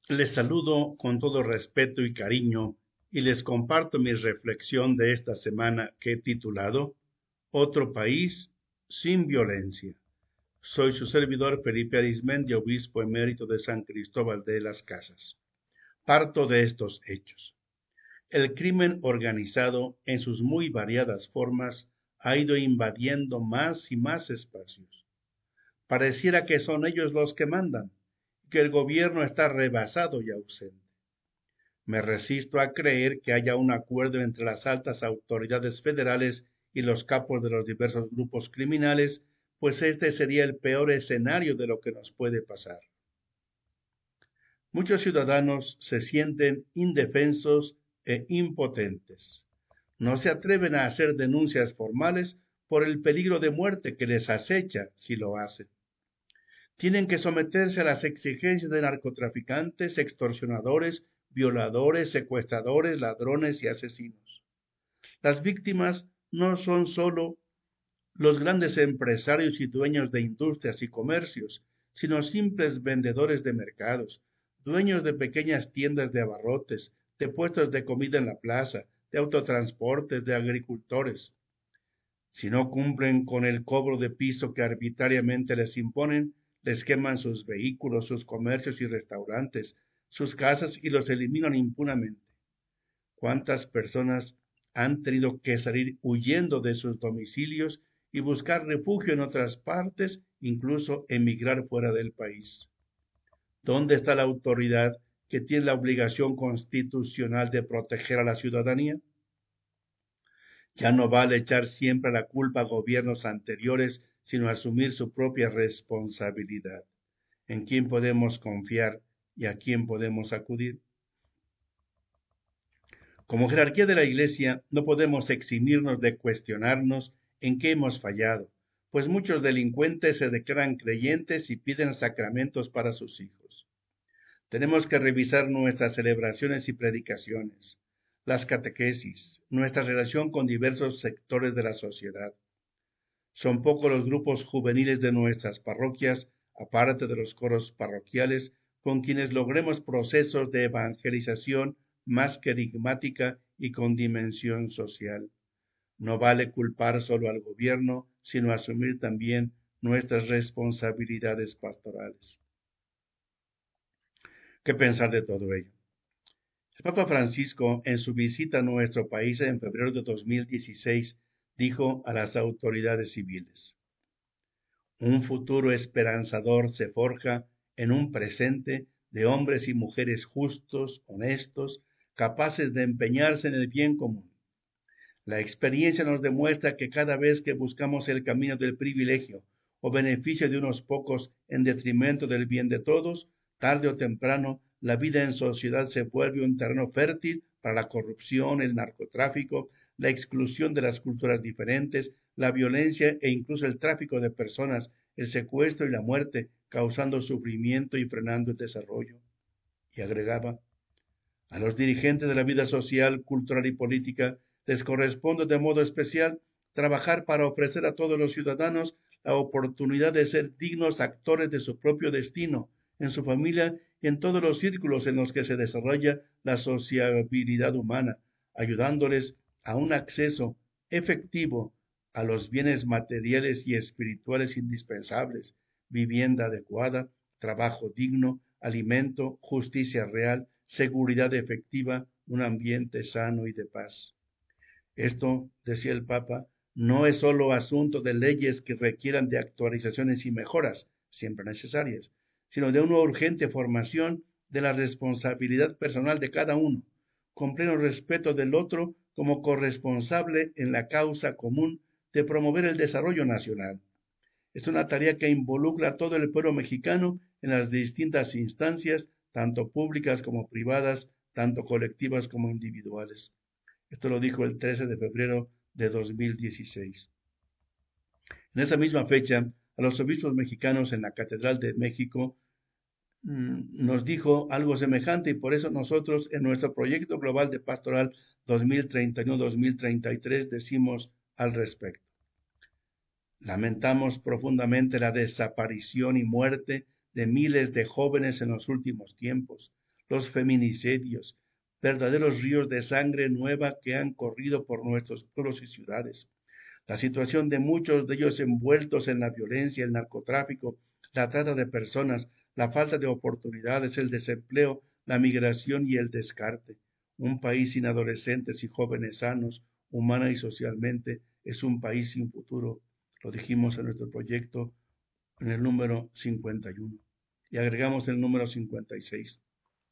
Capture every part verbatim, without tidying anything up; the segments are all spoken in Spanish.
Les saludo con todo respeto y cariño y les comparto mi reflexión de esta semana que he titulado Otro país sin violencia. Soy su servidor Felipe Arizmendi, obispo emérito de San Cristóbal de las Casas. Parto de estos hechos. El crimen organizado, en sus muy variadas formas, ha ido invadiendo más y más espacios. Pareciera que son ellos los que mandan, que el gobierno está rebasado y ausente. Me resisto a creer que haya un acuerdo entre las altas autoridades federales y los capos de los diversos grupos criminales, pues este sería el peor escenario de lo que nos puede pasar. Muchos ciudadanos se sienten indefensos e impotentes. No se atreven a hacer denuncias formales por el peligro de muerte que les acecha si lo hacen. Tienen que someterse a las exigencias de narcotraficantes, extorsionadores, violadores, secuestradores, ladrones y asesinos. Las víctimas no son solo los grandes empresarios y dueños de industrias y comercios, sino simples vendedores de mercados, dueños de pequeñas tiendas de abarrotes, de puestos de comida en la plaza, de autotransportes, de agricultores. Si no cumplen con el cobro de piso que arbitrariamente les imponen, les queman sus vehículos, sus comercios y restaurantes, sus casas y los eliminan impunemente. ¿Cuántas personas han tenido que salir huyendo de sus domicilios y buscar refugio en otras partes, incluso emigrar fuera del país? ¿Dónde está la autoridad que tiene la obligación constitucional de proteger a la ciudadanía? Ya no vale echar siempre la culpa a gobiernos anteriores, sino asumir su propia responsabilidad. ¿En quién podemos confiar y a quién podemos acudir? Como jerarquía de la Iglesia, no podemos eximirnos de cuestionarnos en qué hemos fallado, pues muchos delincuentes se declaran creyentes y piden sacramentos para sus hijos. Tenemos que revisar nuestras celebraciones y predicaciones, las catequesis, nuestra relación con diversos sectores de la sociedad. Son pocos los grupos juveniles de nuestras parroquias, aparte de los coros parroquiales, con quienes logremos procesos de evangelización más querigmática y con dimensión social. No vale culpar solo al gobierno, sino asumir también nuestras responsabilidades pastorales. ¿Qué pensar de todo ello? El Papa Francisco, en su visita a nuestro país en febrero de dos mil dieciséis, dijo a las autoridades civiles: un futuro esperanzador se forja en un presente de hombres y mujeres justos, honestos, capaces de empeñarse en el bien común. La experiencia nos demuestra que cada vez que buscamos el camino del privilegio o beneficio de unos pocos en detrimento del bien de todos, tarde o temprano la vida en sociedad se vuelve un terreno fértil para la corrupción, el narcotráfico, la exclusión de las culturas diferentes, la violencia e incluso el tráfico de personas, el secuestro y la muerte, causando sufrimiento y frenando el desarrollo. Y agregaba: a los dirigentes de la vida social, cultural y política les corresponde de modo especial trabajar para ofrecer a todos los ciudadanos la oportunidad de ser dignos actores de su propio destino, en su familia y en todos los círculos en los que se desarrolla la sociabilidad humana, ayudándoles a un acceso efectivo a los bienes materiales y espirituales indispensables, vivienda adecuada, trabajo digno, alimento, justicia real, seguridad efectiva, un ambiente sano y de paz. Esto, decía el Papa, no es solo asunto de leyes que requieran de actualizaciones y mejoras, siempre necesarias, sino de una urgente formación de la responsabilidad personal de cada uno, con pleno respeto del otro como corresponsable en la causa común de promover el desarrollo nacional. Es una tarea que involucra a todo el pueblo mexicano en las distintas instancias, tanto públicas como privadas, tanto colectivas como individuales. Esto lo dijo el trece de febrero de dos mil dieciséis. En esa misma fecha, a los obispos mexicanos en la Catedral de México mmm, nos dijo algo semejante, y por eso nosotros en nuestro proyecto global de pastoral dos mil treinta y uno a dos mil treinta y tres decimos al respecto: lamentamos profundamente la desaparición y muerte de miles de jóvenes en los últimos tiempos. los feminicidios, verdaderos ríos de sangre nueva que han corrido por nuestros pueblos y ciudades. La situación de muchos de ellos envueltos en la violencia, el narcotráfico, la trata de personas, la falta de oportunidades, el desempleo, la migración y el descarte. Un país sin adolescentes y jóvenes sanos, humana y socialmente, es un país sin futuro. Lo dijimos en nuestro proyecto en el número cincuenta y uno. Y agregamos el número cincuenta y seis.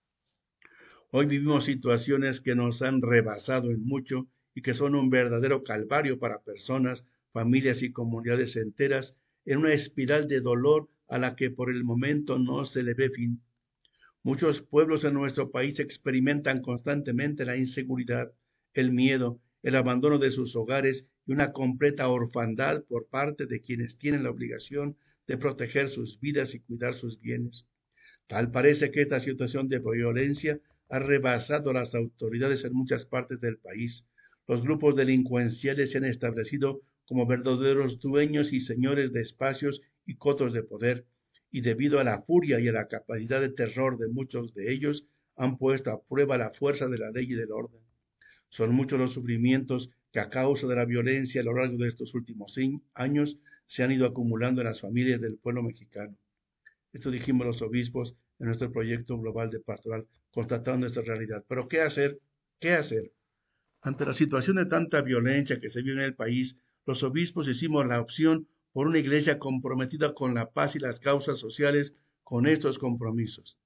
Hoy vivimos situaciones que nos han rebasado en mucho y que son un verdadero calvario para personas, familias y comunidades enteras en una espiral de dolor a la que por el momento no se le ve fin. Muchos pueblos en nuestro país experimentan constantemente la inseguridad, el miedo, el abandono de sus hogares y una completa orfandad por parte de quienes tienen la obligación de proteger sus vidas y cuidar sus bienes. Tal parece que esta situación de violencia ha rebasado a las autoridades en muchas partes del país. Los grupos delincuenciales se han establecido como verdaderos dueños y señores de espacios y cotos de poder, y debido a la furia y a la capacidad de terror de muchos de ellos, han puesto a prueba la fuerza de la ley y del orden. Son muchos los sufrimientos que a causa de la violencia a lo largo de estos últimos años se han ido acumulando en las familias del pueblo mexicano. Esto dijimos los obispos en nuestro proyecto global de pastoral, constatando esta realidad. Pero ¿qué hacer? ¿Qué hacer? Ante la situación de tanta violencia que se vive en el país, los obispos hicimos la opción por una iglesia comprometida con la paz y las causas sociales con estos compromisos.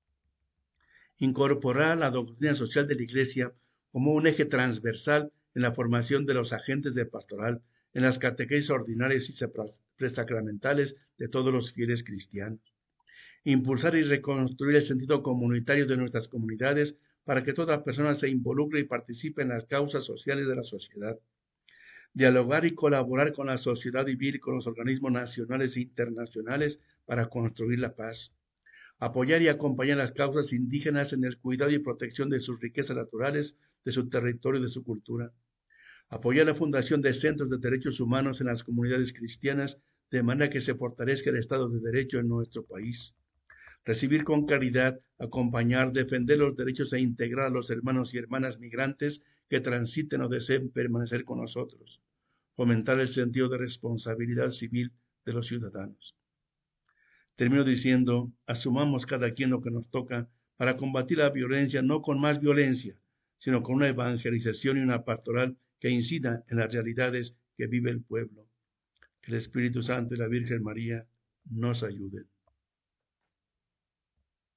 Incorporar la doctrina social de la iglesia como un eje transversal en la formación de los agentes de pastoral, en las catequesis ordinarias y presacramentales de todos los fieles cristianos. Impulsar y reconstruir el sentido comunitario de nuestras comunidades para que toda persona se involucre y participe en las causas sociales de la sociedad. Dialogar y colaborar con la sociedad civil y con los organismos nacionales e internacionales para construir la paz. Apoyar y acompañar las causas indígenas en el cuidado y protección de sus riquezas naturales, de su territorio y de su cultura. Apoyar la fundación de centros de derechos humanos en las comunidades cristianas de manera que se fortalezca el Estado de Derecho en nuestro país. Recibir con caridad, acompañar, defender los derechos e integrar a los hermanos y hermanas migrantes que transiten o deseen permanecer con nosotros. Fomentar el sentido de responsabilidad civil de los ciudadanos. Termino diciendo, asumamos cada quien lo que nos toca para combatir la violencia, no con más violencia, sino con una evangelización y una pastoral que incida en las realidades que vive el pueblo. Que el Espíritu Santo y la Virgen María nos ayuden.